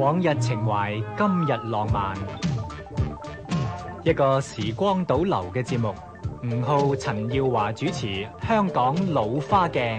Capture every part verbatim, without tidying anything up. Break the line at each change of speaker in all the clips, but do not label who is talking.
往日情懷，今日浪漫。一個時光倒流嘅節目，吳浩、陳耀華主持《香港老花鏡》。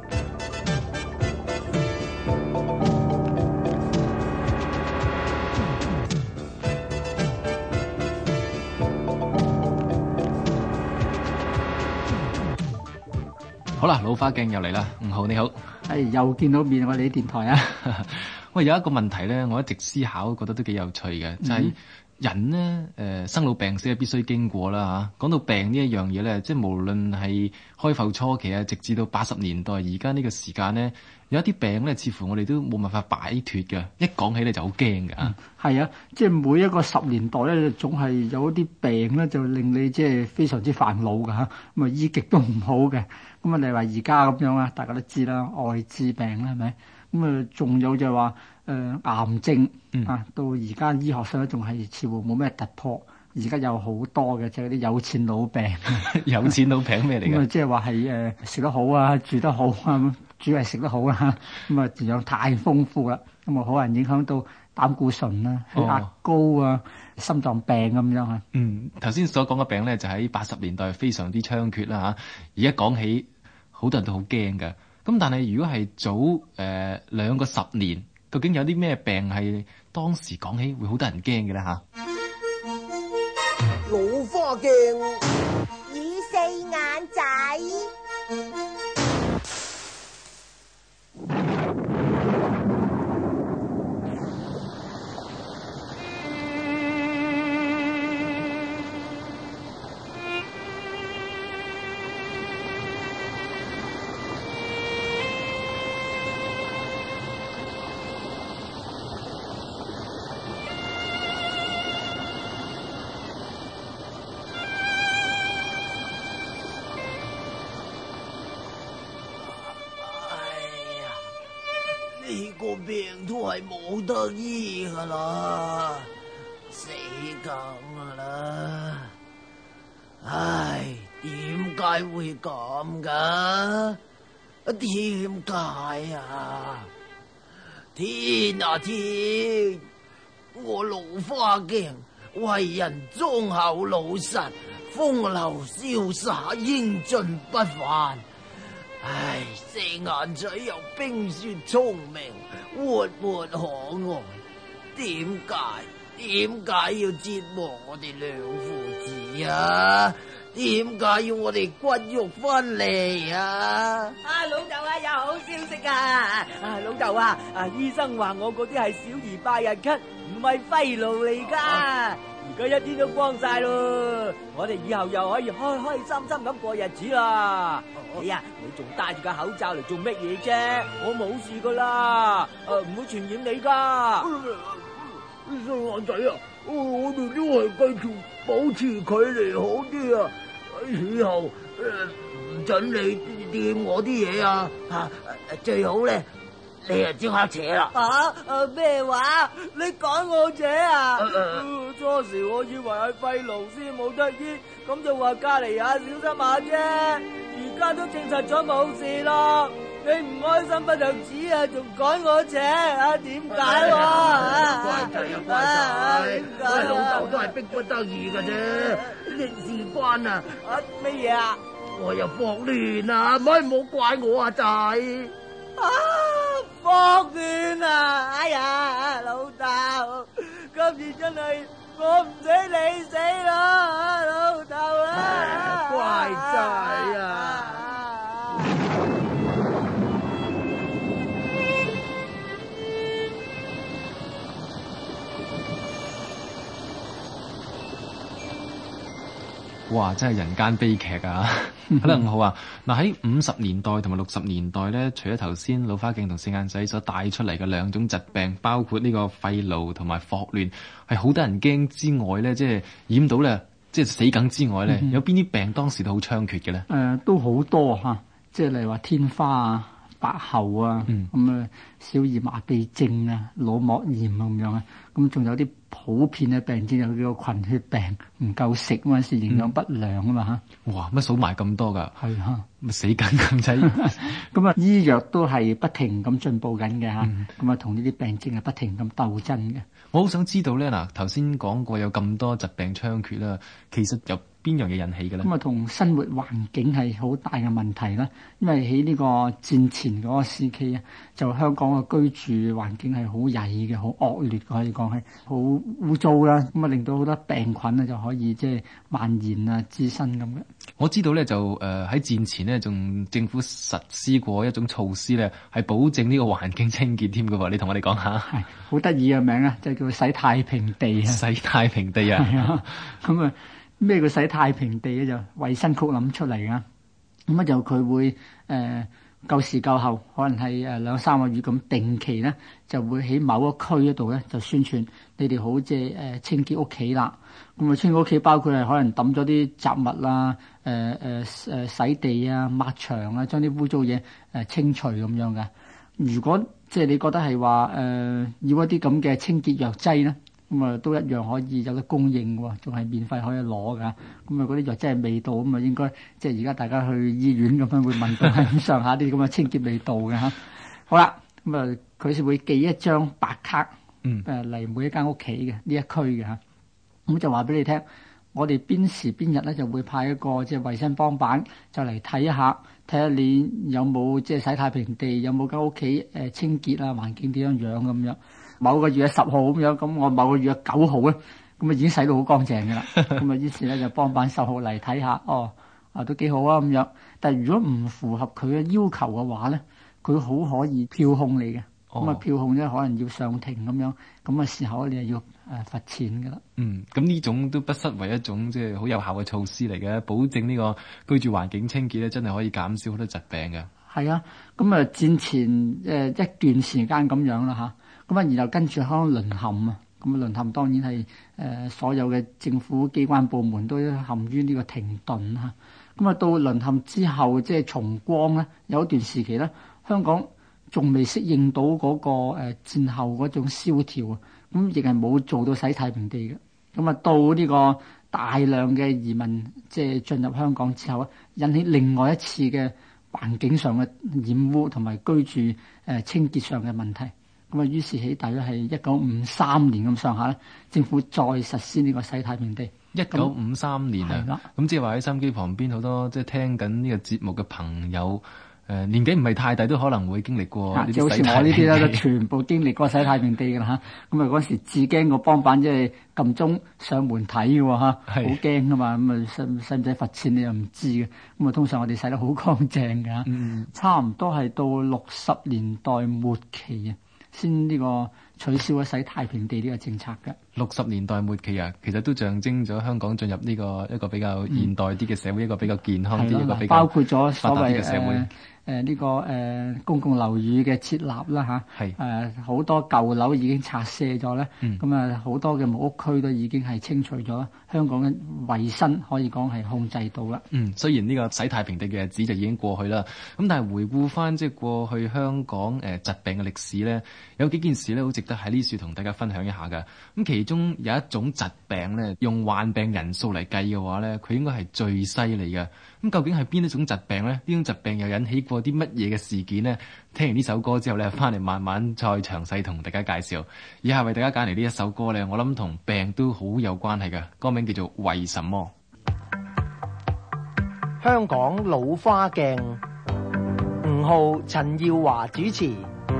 好啦，老花鏡又嚟啦，吳浩你好，
係又見到面我哋啲電台啊！
喂，有一個問題咧，我一直思考，覺得都幾有趣嘅，就係、是、人咧，誒、呃，生老病死係必須經過啦嚇。講到病呢一樣嘢咧，即係無論係開埠初期啊，直至到八十年代，而家呢個時間咧，有一啲病咧，似乎我哋都冇辦法擺脫嘅。一講起咧就好驚㗎。係、
嗯、啊，即係每一個十年代咧，總係有一啲病咧，就令你即係非常之煩惱㗎嚇。咁啊，醫極都唔好嘅。咁啊，你話而家咁樣啊，大家都知啦，愛滋病啦，係咪？咁啊，仲有就係話誒癌症啊，嗯、到而家醫學上咧仲係似乎冇咩突破。而家有好多嘅，即係啲有錢佬病。
有錢佬病咩嚟嘅？
咁啊，即係話係誒食得好啊，住得好啊，主要係食得好啊。咁啊，營養太豐富啦，咁啊，可能影響到膽固醇啊、血壓高啊、哦、心臟病咁樣啊。
嗯，頭先所講嘅病咧，就喺八十年代非常之猖獗啦嚇。而家講起，好多人都好驚㗎。咁但係如果係早誒、呃、兩個十年，究竟有啲咩病係當時講起會好多人驚嘅咧嚇？
老花鏡，
與四眼仔。
呢個病都係冇得醫噶啦，死梗噶啦！唉，點解會咁噶？點解啊？天啊天！我老花鏡為人忠厚老實，風流瀟灑，英俊不凡。唉，四眼仔又冰雪聰明，活潑可愛，點解點解要折磨我哋兩父子啊？點解要我哋骨肉分離啊？
啊，老豆啊，有好消息啊！啊，老豆啊，啊，醫生話我嗰啲係小兒百日咳，唔係肺癆嚟噶。啊而家一天都光晒咯，我哋以後又可以開開心心咁過日子啦。哎呀，你仲戴住個口罩嚟做乜嘢啫？我冇事噶啦，誒唔會傳染你噶。
細眼仔啊，我哋都係繼續保持距離好啲啊！以後唔准你掂我啲嘢啊！吓，最好咧。你啊，即刻扯啦！
啊，誒咩話？你趕我扯啊？啊啊初時我以為係肺癆先冇得醫，咁就話隔離下小心下啫。而家都證實咗冇事咯。你唔開心不就止啊？仲趕我扯啊？點解喎？
乖仔啊，乖仔！我老豆都係逼不得已㗎啫。你事關啊！
啊咩嘢啊？
我又霍亂啊！唔可以唔好怪我啊，仔！
啊！霍亂啊！哎呀，老豆，今次真係我唔死你死咯，老豆啊！
乖仔啊！
哇！真係人間悲劇啊！可能好啊！嗱，喺五十年代同埋六十年代咧，除咗頭先老花鏡同四眼仔所帶出嚟嘅兩種疾病，包括呢個肺癆同埋霍亂，係好多人驚之外咧，即係染到咧，即係死梗之外咧，嗯、有邊啲病當時都好猖獗嘅咧？誒、
呃，都好多嚇、啊，即係例如話天花啊、白喉啊，咁啊、嗯、小兒麻痹症啊、腦膜炎咁樣啊，咁仲有啲普普遍嘅病症又叫做群血病，唔夠食嗰陣時營養不良啊嘛嚇。
嗯、哇！乜數埋咁多㗎？
係嚇，
咪死緊咁滯。
咁啊，醫藥都係不停咁進步緊嘅嚇。咁啊、嗯，同呢啲病症係不停咁鬥爭嘅。
我好想知道咧，嗱頭先講過有咁多疾病猖獗啦，其實有邊樣嘢引起嘅咧？
咁啊，同生活環境係好大嘅問題啦。因為喺呢個戰前嗰個時期啊，就香港嘅居住環境係好曳嘅，好惡劣，可以講係好污糟啦。咁啊，令到好多病菌啊就可以即係蔓延啊滋生咁嘅。
我知道咧，就誒喺、呃、戰前呢，仲政府實施過一種措施咧，係保證呢個環境清潔添嘅喎。你同我哋講下。係
好得意嘅名啊，就叫洗太平地啊！
洗太平地啊！係啊，
咁啊。咩叫洗太平地咧？就衛生局諗出嚟㗎。咁啊就佢會誒、呃、夠時夠候，可能係誒兩三個月咁定期咧，就會喺某一區嗰度咧就宣傳你哋好即係誒清潔屋企啦。咁啊清潔屋企包括係可能抌咗啲雜物啦，誒誒誒洗地啊、抹牆啊，將啲污糟嘢誒清除咁樣嘅。如果即係你覺得係話誒要一啲咁嘅清潔藥劑咧，咁啊，都一樣可以有得供應喎，仲係免費可以攞噶。咁啊，嗰啲藥真係味道咁啊，應該即係而家大家去醫院咁樣會聞到係咁上下啲咁嘅清潔味道嘅嚇。好啦，咁啊，佢先會寄一張白卡，誒嚟每一間屋企嘅呢一區嘅嚇。咁就話俾你聽，我哋邊時邊日咧就會派一個即係衞生幫辦就嚟睇下，睇下你有冇即係洗太平地，有冇間屋企誒清潔啊，環境點樣樣咁樣。某個月嘅十號咁樣，咁我某個月嘅九號咧，咁啊已經洗到好乾淨嘅啦。咁啊於是咧就幫辦十號嚟睇下，哦啊都幾好啊咁樣。但係如果唔符合佢嘅要求嘅話咧，佢好可以票控你嘅。咁啊、哦、票控咧可能要上庭咁樣，咁啊時候你就要誒罰錢嘅啦。
嗯，咁呢種都不失為一種即係好有效嘅措施嚟嘅，保證呢個居住環境清潔咧，真係可以減少好多疾病嘅。
係啊，咁啊戰前誒一段時間咁樣啦嚇。咁啊，然後跟住香港淪陷啊，咁啊淪陷當然係誒、呃、所有嘅政府機關部門都陷於呢個停頓嚇。咁啊到淪陷之後，即係重光咧，有一段時期咧，香港仲未適應到嗰、那個誒、呃、戰後嗰種蕭條啊，咁亦係冇做到洗太平地嘅。咁啊到呢個大量嘅移民即係進入香港之後咧，引起另外一次嘅環境上嘅染污同埋居住誒、呃、清潔上嘅問題。咁啊，於是起大約係一九五三年咁上下咧，政府再實施呢個洗太平地。
一九五三年啊，咁即係話喺收音機旁邊好多即係聽緊呢個節目嘅朋友，誒、呃、年紀唔係太大都可能會經歷過呢啲洗太平地。就好似我呢啲咧，都全部經歷過洗太平地㗎啦嚇。咁啊嗰時至驚個幫辦即係撳鐘上門睇嘅喎嚇，好驚㗎嘛。咁啊使使唔使罰錢你又唔知嘅。咁啊通常我哋洗得好乾淨㗎。嗯，差唔多係到六十年代末期啊，先呢個取消咗洗太平地呢個政策嘅。六十年代末期啊，其實都象徵咗香港進入呢個一個比較現代啲嘅社會，嗯、一個比較健康啲，一個比較
包括咗所謂
嘅社會。
誒呢、呃這個誒、呃、公共樓宇嘅設立啦嚇，係誒好多舊樓已經拆卸咗咧，咁啊好多嘅木屋區都已經係清除咗，香港嘅衞生可以講係控制到啦。嗯，
雖然呢個洗太平地嘅日子就已經過去啦，咁但係回顧翻即係過去香港誒、呃、疾病嘅歷史咧，有幾件事咧好值得喺呢處同大家分享一下㗎。咁其中有一種疾病咧，用患病人數嚟計嘅話咧，佢應該係最犀利嘅。咁究竟係邊一種疾病咧？呢種疾病又引起過啲乜嘢嘅事件呢？聽完呢首歌之後咧，翻嚟慢慢再詳細同大家介紹。以下為大家揀嚟呢一首歌咧，我諗同病都好有關係嘅，歌名叫做《為什麼》。
香港老花鏡，吳浩、陳耀華主持。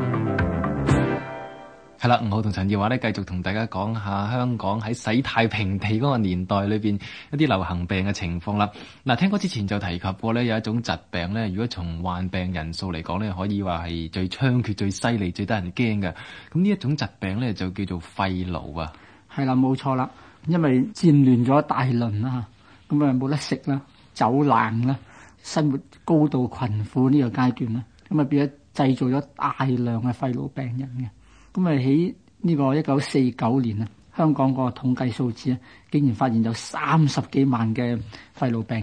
係啦，吳浩同陳耀華咧繼續同大家講下香港喺洗太平地嗰個年代裏邊一啲流行病嘅情況啦。嗱，聽過之前就提及過咧，有一種疾病咧，如果從患病人數嚟講咧，可以話係最猖獗、最犀利、最得人驚嘅。咁呢一種疾病咧就叫做肺癆啊。係啦，冇錯啦，因為戰亂咗大輪啦，咁啊冇得食啦，走難啦，生活高度困苦呢個階段啦，咁啊變咗製造咗大量嘅肺癆病人嘅。咁啊喺呢個一九四九年啊，香港個統計數字啊，竟然發現有三十幾萬嘅肺癆病人。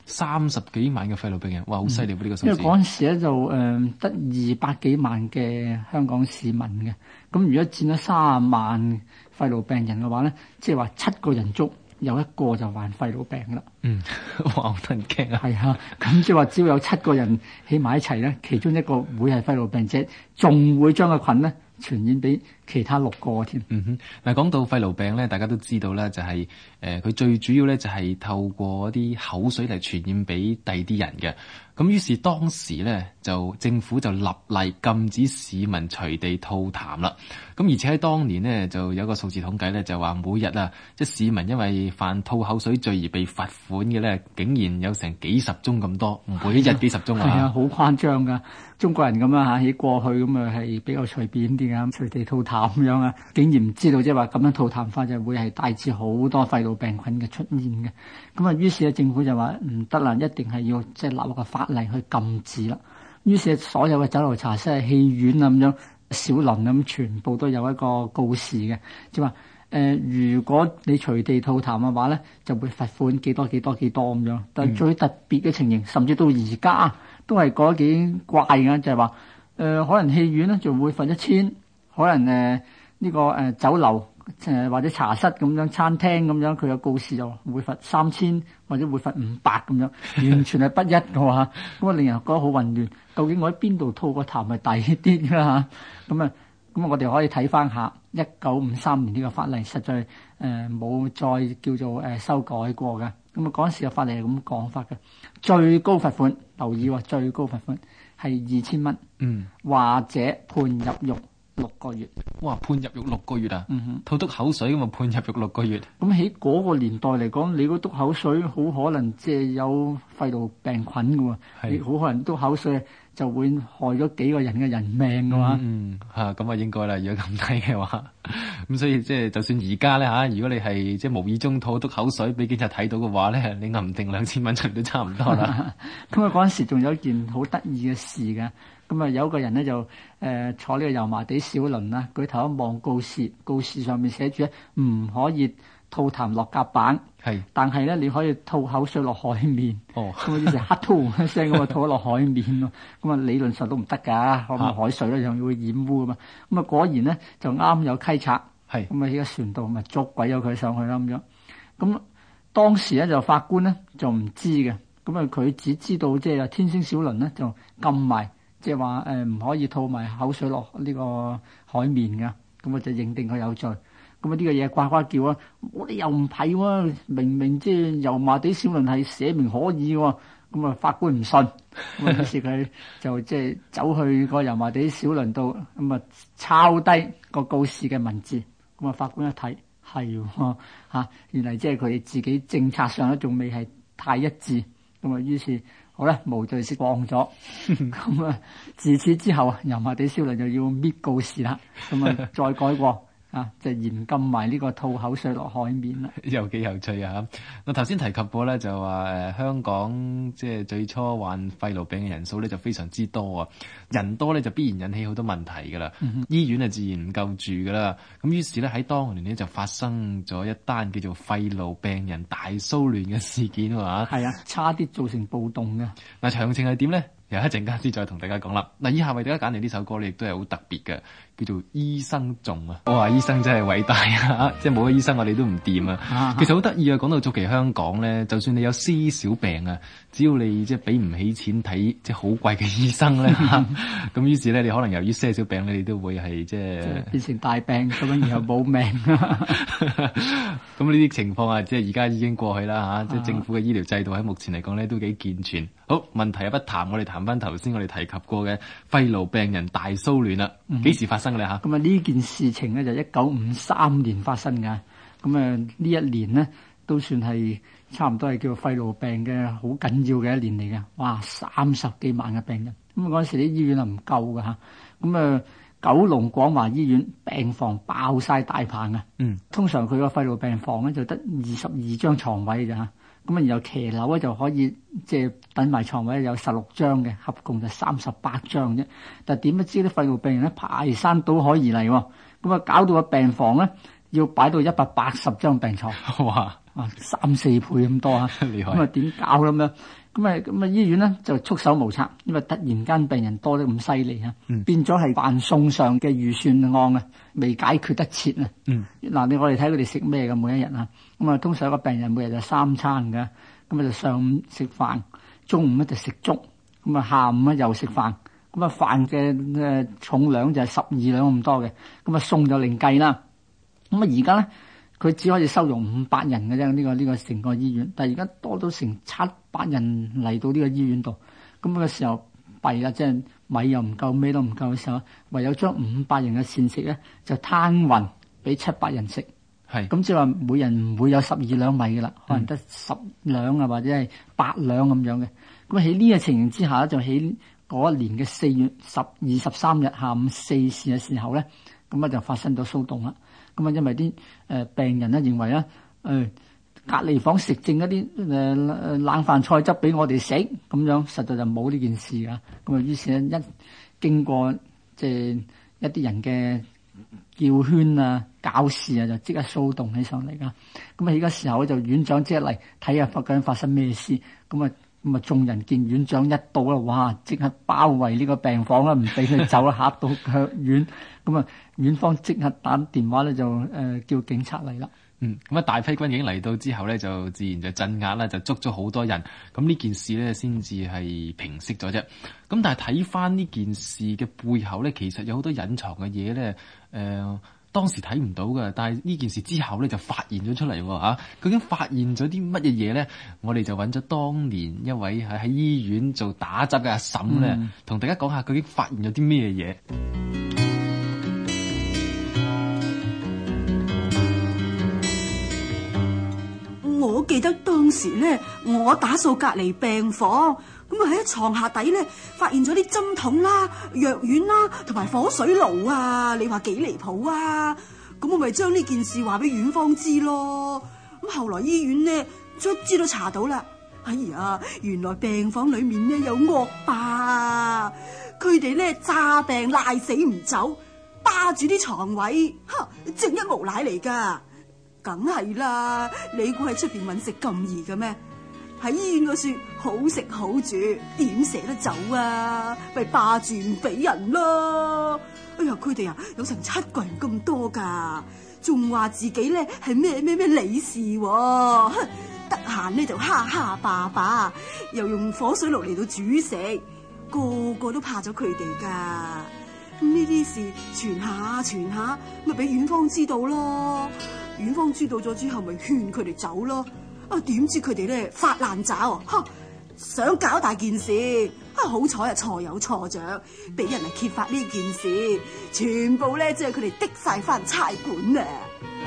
三十幾萬嘅肺癆病人，哇，好犀利喎呢個數字。
因為嗰陣時咧就誒得二百幾萬嘅香港市民嘅，咁如果佔咗三十萬肺癆病人嘅話咧，即係話七個人中有一個就患肺癆病啦。
嗯，哇，好得人驚啊！
係啊，咁即係話只要有七個人起埋一齊咧，其中一個會係肺癆病者，仲會將個菌咧傳染俾其他六個添。
嗯哼，嗱講到肺癆病咧，大家都知道啦，就係誒佢最主要咧就係透過一啲口水嚟傳染俾第二啲人嘅。咁於是當時咧就政府就立例禁止市民隨地吐痰啦。咁而且喺當年呢，就有個數字統計咧，就話每日啊，即係市民因為犯吐口水罪而被罰款嘅咧，竟然有成幾十宗咁多，每一日幾十宗啊！
係啊，好誇張噶！中國人咁樣嚇，喺過去咁啊係比較隨便啲嘅，隨地吐痰咁樣啊，竟然唔知道即係話咁樣吐痰法就會係帶致好多肺癆病菌嘅出現嘅。咁啊，於是咧政府就話唔得啦，一定係要即係立一個法例去禁止啦。於是所有嘅酒樓茶室、戲院啊咁樣、小鄰咁，全部都有一個告示嘅，即係話誒，如果你隨地吐痰嘅話咧，就會罰款幾多幾多幾多咁樣。但係最特別嘅情形，甚至到而家都係嗰幾怪嘅，就係話誒，可能戲院咧就會罰一千，可能誒呢、呃這個誒、呃、酒樓誒、呃、或者茶室咁樣、餐廳咁樣，佢有告示就會罰三千或者會罰五百咁樣，完全係不一嘅喎。咁啊，令人覺得好混亂。究竟我喺邊度吐個痰係抵啲㗎？咁啊，咁啊，我哋可以睇翻下一九五三年呢個法例，實在誒冇、呃、再叫做誒、呃、修改過嘅。咁啊，嗰陣時嘅法例係咁講法嘅，最高罰款留意喎，最高罰款係二千蚊，
嗯，
或者判入獄六個月。
哇！判入獄六個月啊！
嗯哼，
吐督口水咁啊，判入獄六個月。
咁喺嗰個年代嚟講，你嗰督口水好可能即係有肺癆病菌嘅喎，你好可能督口水就會害咗幾個人嘅人命嘅話。
嗯，嚇咁啊應該啦。如果咁睇嘅話，咁所以即係就算而家咧嚇，如果你係即係無意中吐督口水俾警察睇到嘅話咧，你揞定兩千蚊出都差唔多啦。
咁啊嗰陣時仲有一件好得意嘅事嘅。咁啊，有個人咧就誒、呃、坐呢個油麻地小輪啦，舉頭一望告示，告示上面寫住咧唔可以吐痰落甲板，
係，
但係咧你可以吐口水落海面。
哦，
咁啊，於是黑吐一聲咁啊吐落海面咯。咁啊理論上都唔得㗎，可能海水咧又會染污㗎嘛。咁啊果然咧就啱有稽查，係咁啊喺個船度咪捉鬼咗佢上去啦咁樣。咁當時咧就法官咧就唔知嘅，咁啊佢只知道即係天星小輪咧就禁埋。即係話誒唔可以吐埋口水落呢個海面㗎，咁我就認定佢有罪。咁啊呢個嘢呱呱叫啊！我哋又唔係喎，明明即係油麻地小輪係寫明可以喎。咁啊法官唔信，咁啊於是佢就即係走去個油麻地小輪度，咁啊抄低個告示嘅文字。咁啊法官一睇係喎嚇，原來即係佢哋自己政策上咧仲未係太一致。咁啊於是。好啦，無罪釋放咗。咁啊，自此之後啊，油麻地小輪就要搣告示啦。咁啊，再改過啊，就嚴禁埋呢個吐口水落海面啦。
又幾有趣啊！我頭先提及過咧，就話誒、呃、香港即係最初患肺癆病嘅人數咧就非常之多啊。人多咧就必然引起好多問題㗎啦。嗯、醫院啊自然唔夠住㗎啦。咁於是咧喺當年呢，就發生咗一單叫做肺癆病人大騷亂嘅事件啊。
係啊，差啲造成暴動嘅。
嗱，詳情係點咧？又一陣間先再同大家講啦。嗱，以下為大家揀嚟呢首歌咧，亦都係好特別嘅，叫做《醫生頌》啊！我話醫生真係偉大啊！即係冇咗醫生，我哋都唔掂啊！其實好得意啊！講到早期香港咧，就算你有絲小病啊，只要你即係俾唔起錢睇即係好貴嘅醫生咧，咁於是咧你可能由於些小病咧，你都會係即係
變成大病咁樣，然後冇命。
咁呢啲情況啊，即係而家已經過去啦嚇！即係政府嘅醫療制度喺目前嚟講咧都幾健全。好，問題啊不談，我哋談翻頭先我哋提及過嘅肺癆病人大騷亂啦。幾、嗯、時發生嘅咧嚇？咁啊
呢件事情咧就一九五三年發生㗎。咁啊呢一年呢，都算係差唔多係叫肺癆病嘅好緊要嘅一年嚟嘅。哇，三十幾萬嘅病人。咁嗰陣時啲醫院啊唔夠㗎嚇。咁啊九龍廣華醫院病房爆晒大棚啊。嗯。通常佢個肺癆病房咧就得二十二張床位㗎嚇。咁啊，然後騎樓咧就可以即係等埋床位有十六張嘅，合共就三十八張啫。但係點不知啲肺癆病人咧排山倒海而嚟喎，咁啊搞到個病房咧要擺到一百八十張病床。哇！ 啊三四倍咁多啊！
厲害
咁啊點搞咁樣？咁啊咁啊醫院咧就束手無策，因為突然間病人多得咁犀利啊，
嗯、
變咗係飯餸上嘅預算案啊，未解決得切啊！嗱、
嗯，
你我哋睇佢哋食咩嘅每一日啊？咁啊通常一個病人每日就三餐嘅，咁啊就上午食飯，中午咧就食粥，咁啊下午咧又食飯。咁啊飯嘅誒重量就係十二兩咁多嘅，咁啊餸就另計啦。咁啊而家咧佢只可以收容五百人嘅啫，呢個呢個成個醫院。但係而家多到成七百人嚟到呢個醫院度，咁嘅時候弊啦，即係米又唔夠，咩都唔夠嘅時候，唯有將五百人嘅膳食咧就攤勻俾七百人食。
係
咁即係話每人唔會有十二兩米嘅啦，可能得十兩啊或者係八兩咁樣嘅。咁喺呢個情形之下咧，就喺嗰一年嘅四月十二十三日下午四時嘅時候咧，咁啊就發生咗騷動啦。咁啊，因為啲誒病人咧認為咧，誒、呃、隔離房食剩一啲誒誒冷飯菜汁俾我哋食，咁樣實在就冇呢件事噶。咁啊，於是咧一經過即係一啲人嘅叫圈啊、搞事啊，就即刻騷動起上嚟噶。咁啊，喺個時候咧就院長即係嚟睇下究竟發生咩事。咁啊。咁啊！眾人見院長一到啦，哇！即刻包圍呢個病房啦，唔俾佢走啦，嚇到腳軟。咁啊，院方即刻打電話咧，就誒、呃、叫警察嚟啦。
嗯，咁啊，大批軍警嚟到之後咧，就自然就鎮壓啦，就捉咗好多人。咁呢件事咧，先至係平息咗啫。咁但係睇翻呢件事嘅背後咧，其實有好多隱藏嘅嘢咧，誒、呃。當時睇唔到嘅，但係呢件事之後咧就發現咗出嚟喎嚇。究竟發現咗啲乜嘢嘢咧？我哋就揾咗當年一位喺喺醫院做打雜嘅阿嬸咧，同、嗯、大家講下究竟發現咗啲咩嘢。
我記得當時咧，我打掃隔離病房，咁啊喺床下底咧發現咗啲針筒啦、藥丸啦，同埋火水爐啊！你話幾離譜啊？咁我咪將呢件事話俾院方知咯。咁後來醫院咧卒之都查到啦。哎呀，原來病房裏面咧有惡霸，佢哋咧詐病賴死唔走，霸住啲床位，哈，正一無賴嚟噶。梗係啦，你估喺出邊揾食咁易嘅咩？喺醫院嗰處好食好住，點捨得走啊？咪霸住唔俾人咯！哎呀，佢哋啊有成七個人咁多噶，仲話自己咧係咩咩咩理事，啊，得閒咧就蝦蝦霸霸，又用火水爐嚟到煮食，個個都怕咗佢哋噶。咁呢啲事傳下傳下，咪俾院方知道咯。院方知道咗之後，咪勸佢哋走咯。啊，點知佢哋咧發爛渣，吓想搞大件事。啊，好彩啊，錯有錯着，俾人嚟揭發呢件事，全部咧即係佢哋的晒翻差館啊！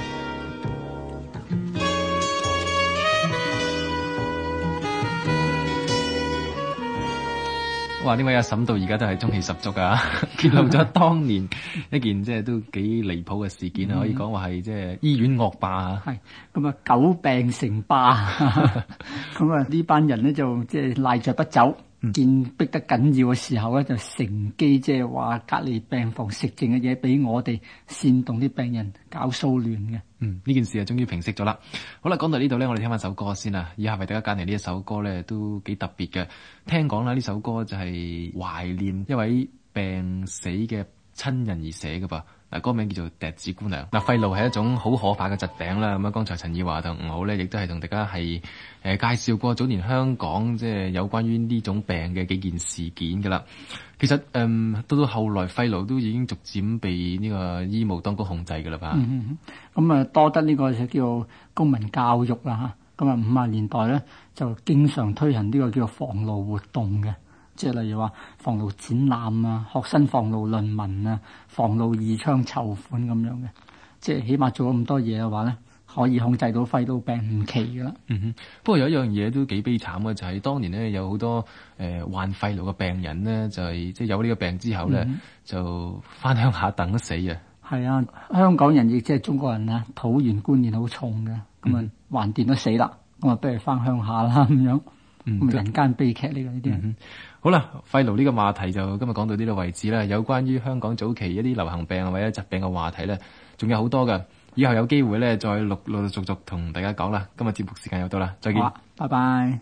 哇！呢位阿嬸到而家都係中氣十足啊！揭露咗當年一件即係都幾離譜嘅事件啊，嗯、可以講話係即係醫院惡霸啊！
係咁啊，久病成霸，咁啊呢班人咧就即係賴着不走。嗯、見逼得緊要嘅時候咧，就乘機即係話隔離病房食剩嘅嘢俾我哋，煽動啲病人搞騷亂嘅。
嗯，呢件事啊，終於平息咗啦。好啦，講到呢度咧，我哋聽翻首歌先啦。以下為大家揀嚟呢一首歌咧，都幾特別嘅。聽講啦，呢首歌就係懷念一位病死嘅親人而寫嘅噃。嗱，歌名叫做《笛子姑娘》。嗱，肺癆係一種好可怕嘅疾病啦。咁啊，剛才陳耀華同吳好咧，亦都係同大家係誒、呃、介紹過早年香港即係有關於呢種病嘅幾件事件噶啦。其實誒，到、嗯、到後來肺癆都已經逐漸被呢個醫務當局控制噶啦吧。
嗯咁啊、嗯，多得呢個就叫公民教育啦嚇。咁啊，五十年代咧就經常推行呢個叫防癆活動嘅。即係例如話防癆展覽啊、學生防癆論文啊、防癆義槍籌款咁樣嘅，即係起碼做咗咁多嘢嘅話咧，可以控制到肺癆病唔奇噶啦。
嗯哼，不過有一樣嘢都幾悲慘嘅，就係、是、當年咧有好多誒、呃、患肺癆嘅病人咧，就係即係有呢個病之後咧，嗯、就翻鄉下等死啊。係
啊，香港人亦即係中國人啊，土原觀念好重嘅，咁啊橫掂都死啦，咁啊不如翻鄉下啦咁樣。咁、嗯、人間悲劇呢個呢啲。
嗯好啦，肺癆呢個話題就今日講到呢度為止啦。有關於香港早期一啲流行病或者疾病嘅話題咧，仲有好多㗎。 以後有機會咧再陸陸陸續續同大家講啦。今日節目時間又到啦，再見。
好啊，拜拜。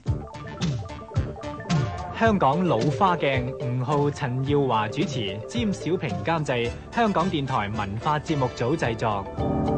香港老花鏡，吳浩、陳耀華主持，詹小平監製，香港電台文化節目組製作。